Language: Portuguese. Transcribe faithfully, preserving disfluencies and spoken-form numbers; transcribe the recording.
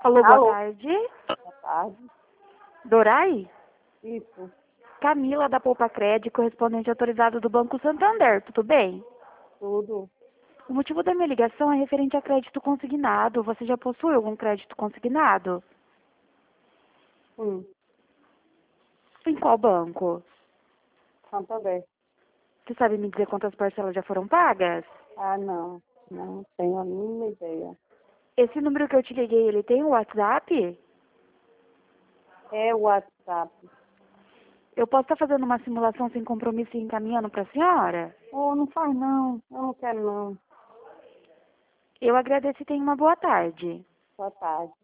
Alô, boa Alô? tarde. Boa tarde. Dorai? Isso, Camila da Poupa Crédito, correspondente autorizado do Banco Santander, tudo bem? tudo. O motivo da minha ligação é referente a crédito consignado. Você já possui algum crédito consignado? Hum, Em qual banco? Santander. Você sabe me dizer quantas parcelas já foram pagas? Ah, não. Não tenho a mínima ideia. Esse número que eu te liguei, ele tem o WhatsApp? É o WhatsApp. Eu posso estar fazendo uma simulação sem compromisso e encaminhando para a senhora? Oh, não faz não. Eu não quero não. Eu agradeço e tenha uma boa tarde. Boa tarde.